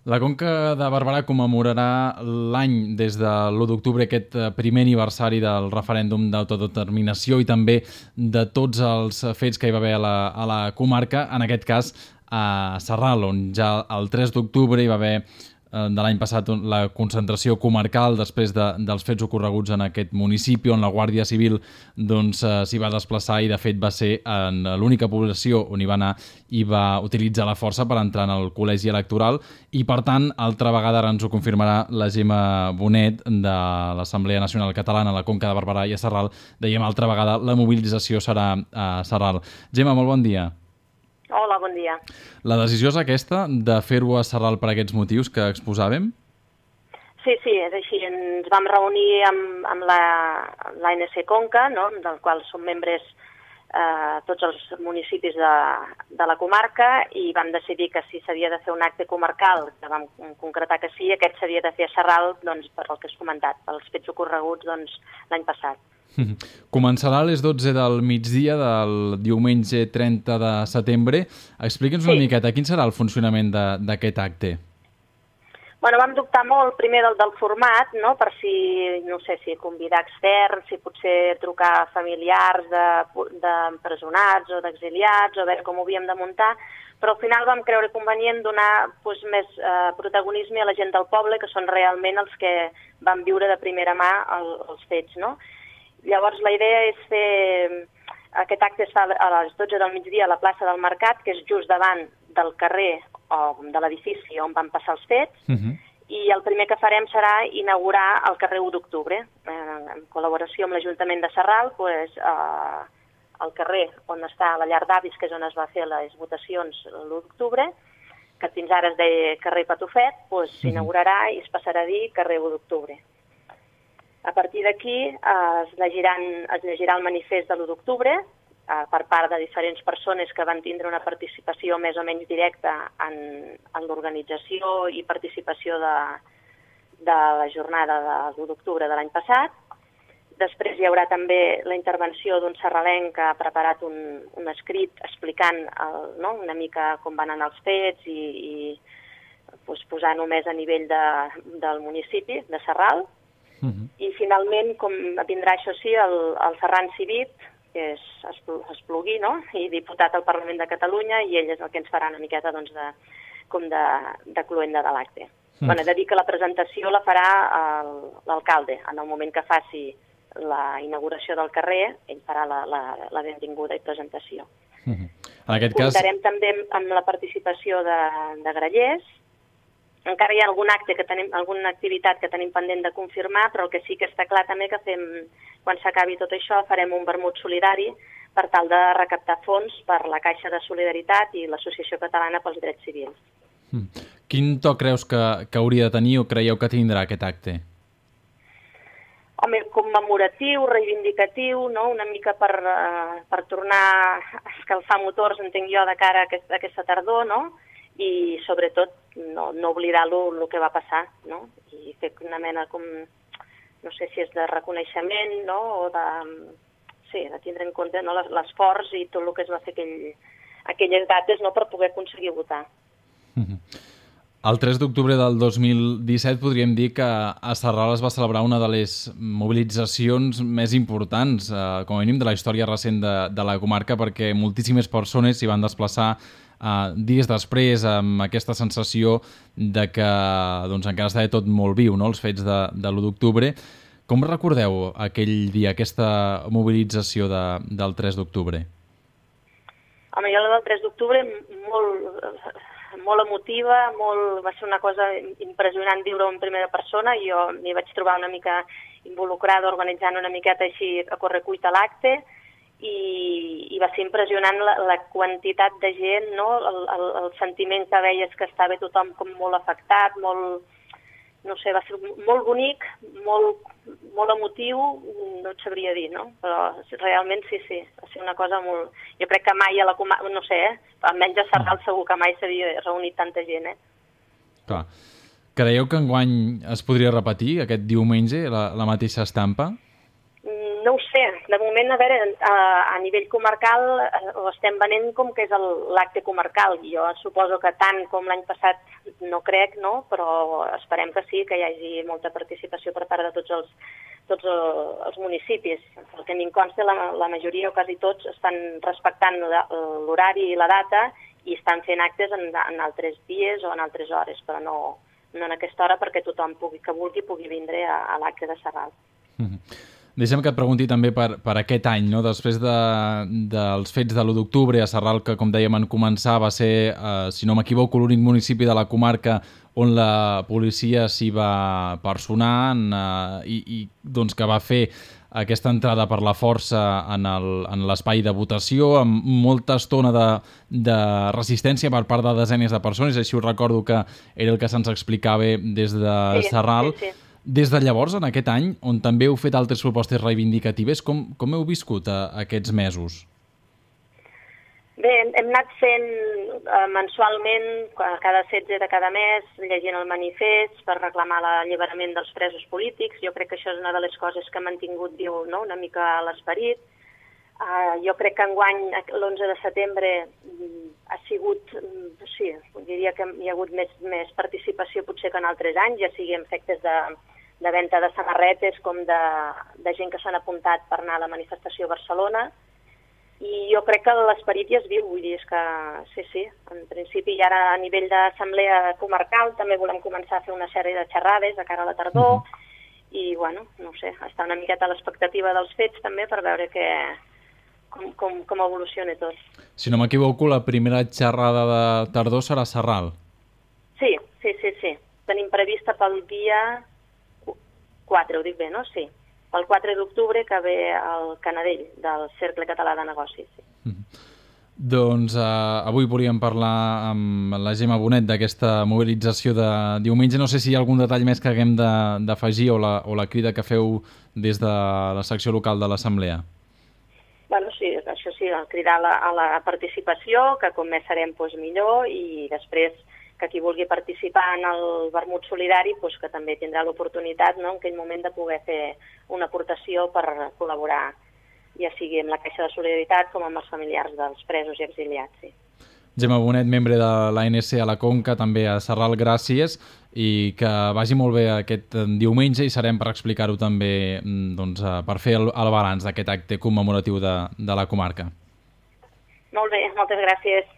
La Conca de Barberà commemorarà l'any des de l'1 d'octubre, aquest primer aniversari del referèndum d'autodeterminació i també de tots els fets que hi va haver a la comarca, en aquest cas a Sarral, on ja el 3 d'octubre hi va haver de l'any passat la concentració comarcal després dels fets ocorreguts en aquest municipi, on la Guàrdia Civil s'hi va desplaçar i de fet va ser en l'única població on hi va anar i va utilitzar la força per entrar en el col·legi electoral i per tant altra vegada ara ens ho confirmarà la Gemma Bonet de l'Assemblea Nacional Catalana a la Conca de Barberà i a Sarral. Dèiem altra vegada la mobilització serà a Sarral. Gemma, molt bon dia. Hola, bon dia. La decisió és aquesta, de fer-ho a Sarral per aquests motius que exposàvem? Sí, és així. Ens vam reunir amb l'ANC Conca, no? Del qual som membres tots els municipis de la comarca, i vam decidir que si s'havia de fer un acte comarcal, que vam concretar que sí, aquest s'havia de fer a Sarral, per el que has comentat, pels fets ocorreguts l'any passat. Començarà a les 12 del migdia del diumenge 30 de setembre. Explica'ns una miqueta quin serà el funcionament d'aquest acte. Bueno, vam dubtar molt primer del format, no? Per si, no sé, si convidar externs, si potser trucar familiars d'empresonats o d'exiliats, o veure com ho havíem de muntar, però al final vam creure convenient donar més protagonisme a la gent del poble, que són realment els que van viure de primera mà els fets, no? Llavors la idea és fer aquest acte a les 12 del migdia a la plaça del Mercat, que és just davant del carrer o de l'edifici on van passar els fets, i el primer que farem serà inaugurar el carrer 1 d'octubre, en col·laboració amb l'Ajuntament de Sarral, el carrer on està la llar d'avis, que és on es va fer les votacions l'1 d'octubre, que fins ara es deia carrer Patufet, s'inaugurarà i es passarà a dir carrer 1 d'octubre. A partir d'aquí es llegirà el manifest de l'1 d'octubre per part de diferents persones que van tindre una participació més o menys directa en l'organització i participació de la jornada de l'1 d'octubre de l'any passat. Després hi haurà també la intervenció d'un sarralenc que ha preparat un escrit explicant una mica com van anar els fets i posant-ho més a nivell del municipi de Sarral. I finalment vindrà, això sí, el Ferran Civit, que és esplugui, no? I diputat al Parlament de Catalunya, i ell és el que ens farà una miqueta de cluenda de l'acte. He de dir que la presentació la farà l'alcalde. En el moment que faci la inauguració del carrer, ell farà la benvinguda i presentació. Comptarem també amb la participació de grallers. Encara hi ha alguna activitat que tenim pendent de confirmar, però el que sí que està clar també que quan s'acabi tot això farem un vermut solidari per tal de recaptar fons per la Caixa de Solidaritat i l'Associació Catalana pels Drets Civils. Quin to creus que hauria de tenir o creieu que tindrà aquest acte? Home, commemoratiu, reivindicatiu, no? Una mica per tornar a escalfar motors, entenc jo, de cara a aquesta tardor, no? I sobretot no oblidar el que va passar, no? I fer una mena no sé si és de reconeixement, no? O de tindre en compte l'esforç i tot el que es va fer aquelles dates, no? Per poder aconseguir votar. El 3 d'octubre del 2017 podríem dir que a Sarral es va celebrar una de les mobilitzacions més importants, com a mínim de la història recent de la comarca, perquè moltíssimes persones s'hi van desplaçar dies després amb aquesta sensació de que encara estava tot molt viu, no? Els fets de l'1 d'octubre. Com recordeu aquell dia, aquesta mobilització del 3 d'octubre? Home, jo la del 3 d'octubre molt emotiva, va ser una cosa impressionant viure-ho en primera persona. Jo m'hi vaig trobar una mica involucrada, organitzant una miqueta així a correcuita l'acte, i va ser impressionant la quantitat de gent, no? El sentiment que veies que estava tothom com molt afectat, no sé, va ser molt bonic, molt emotiu, no et sabria dir, no? Però realment sí, va ser una cosa molt... Jo crec que mai a la comarca, no sé, almenys a Sarral segur que mai s'havia reunit tanta gent, Clar. Creieu que enguany es podria repetir aquest diumenge la mateixa estampa? No ho sé, De moment, a veure, a nivell comarcal ho estem venent com que és l'acte comarcal. Jo suposo que tant com l'any passat no crec, no? Però esperem que sí, que hi hagi molta participació per part de tots els municipis. El que a mi em consta, la majoria o quasi tots estan respectant l'horari i la data i estan fent actes en altres dies o en altres hores, però no en aquesta hora perquè tothom que vulgui pugui vindre a l'acte de Sarral. Deixa'm que et pregunti també per aquest any, no? Després dels fets de l'1 d'octubre a Sarral, que com dèiem en començar va ser, si no m'equivoco, l'únic municipi de la comarca on la policia s'hi va personar i doncs que va fer aquesta entrada per la força en l'espai de votació, amb molta estona de resistència per part de desenes de persones, així ho recordo que era el que se'ns explicava des de Sarral. Sí. Des de llavors, en aquest any, on també heu fet altres propostes reivindicatives, com heu viscut aquests mesos? Bé, hem anat fent mensualment, cada 16 de cada mes, llegint el manifest per reclamar l'alliberament dels presos polítics. Jo crec que això és una de les coses que ha mantingut viu, no?, una mica l'esperit. Jo crec que enguany, l'11 de setembre, ha sigut, sí, diria que hi ha hagut més participació potser que en altres anys, ja sigui en efectes de venda de samarretes com de gent que s'han apuntat per anar a la manifestació a Barcelona. I jo crec que l'esperit ja es viu, vull dir, és que sí, en principi i ara a nivell d'assemblea comarcal també volem començar a fer una sèrie de xerrades de cara a la tardor i, bueno, no sé, estar una miqueta a l'expectativa dels fets també per veure com evoluciona tot. Si no m'equivoco, la primera xerrada de tardor serà a Sarral. Sí. Tenim prevista pel dia 4, ho dic bé, no? Sí. El 4 d'octubre que ve al Canadell, del Cercle Català de Negocis. Sí. Doncs avui volíem parlar amb la Gemma Bonet d'aquesta mobilització de diumenge. No sé si hi ha algun detall més que haguem d'afegir o la crida que feu des de la secció local de l'Assemblea. Bueno, sí, això sí, cridar a la participació, que com més serem millor, i després que qui vulgui participar en el vermut solidari que també tindrà l'oportunitat, no?, en aquell moment de poder fer una aportació per col·laborar, ja sigui amb la Caixa de Solidaritat com amb els familiars dels presos i exiliats. Sí. Gemma Bonet, membre de l'ANC a la Conca, també a Sarral, gràcies, i que vagi molt bé aquest diumenge i serem per explicar-ho també, doncs, per fer el balanç d'aquest acte commemoratiu de la comarca. Molt bé, moltes gràcies.